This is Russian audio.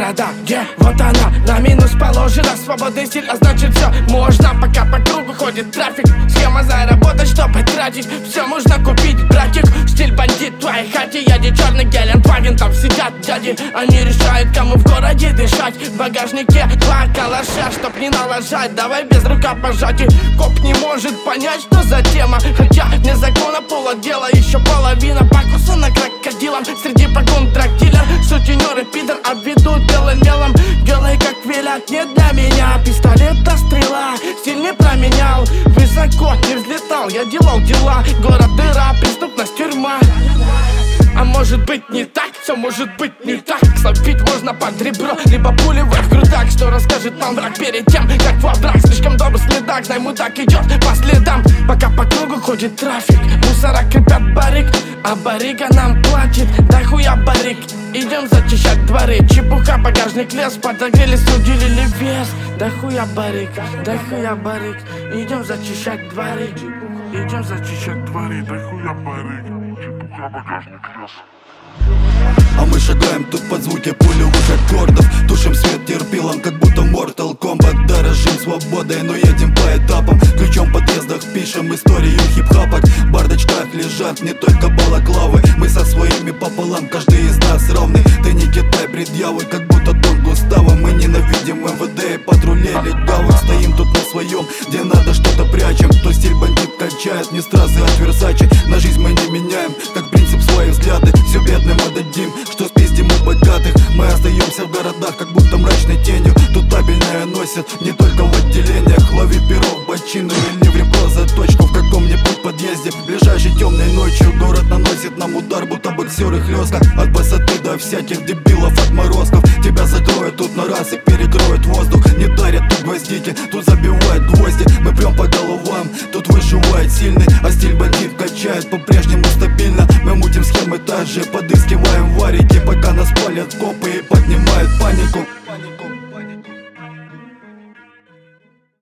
города, где вот она на минус положена. Свободный стиль, а значит все можно. Пока по кругу ходит трафик, схема заработать, чтобы тратить. Все можно купить, братик. Стиль бандит в твоей хате. Едет черный Гелендваген, там сидят дяди. Они решают, кому в городе дышать. В багажнике два калаша, чтоб не налажать. Давай без рукопожатий. Коп не может понять, что за тема. Хотя не закона полудела, еще половина покусана крокодилом. Среди погон драгдилер, сутенер и пидор обведут белым мелом. Делай как велят, не для меня. Пистолет до стрела, стиль не променял. Высоко не взлетал, я делал дела. Город дыра, преступность тюрьма. А может быть не так, все может быть не так. Словить можно под ребро, либо пулевой в грудак. Что расскажет нам враг перед тем, как во враг. Слишком добрый следак, знай, мудак идет по следам. Пока по кругу ходит трафик, мусора крепят барик. А барига нам платит, да хуя барик. Идем зачищать дворы, чепуха, багажник лес. Подогрелись, уделили вес. Да хуя барик, да хуя барик. Идем зачищать дворы. Идем зачищать дворы, да хуя барик. А мы шагаем тут под звуки пулевых аккордов. Тушим свет терпилом, как будто Mortal Kombat. Дорожим свободой, но едем по этапам. Ключом в подъездах пишем историю хип-хапа. В бардачках лежат не только балаклавы. Мы со своими пополам, каждый из нас равный. Ты не кидай предъявы, как будто Дон Густаво. Мы ненавидим МВД и патрулей легавых. Стоим тут на своем, где надо что-то прячем. То стиль бандит качает, не стразы от Версачи. На жизнь мы не меняем, как принцип свои взгляды. Все бедным отдадим, что спиздим у богатых. Мы остаемся в городах, как будто мрачной тенью. Тут табельное носят не только в отделениях. Лови перо в бочину или в ребро заточку в каком-нибудь подъезде. Ближайшей темной ночью город наносит нам удар, будто боксеры хлестка. От высоты до всяких дебилов отморозков. Тебя закроют тут на раз и перекроют воздух. Не дарят тут гвоздики, тут забивают гвозди. Мы прям по головам, тут выживает сильный. А стиль бандит качает по-прежнему стабильно. Мы мутим схемы также, подыскиваем варики, пока нас палят копы и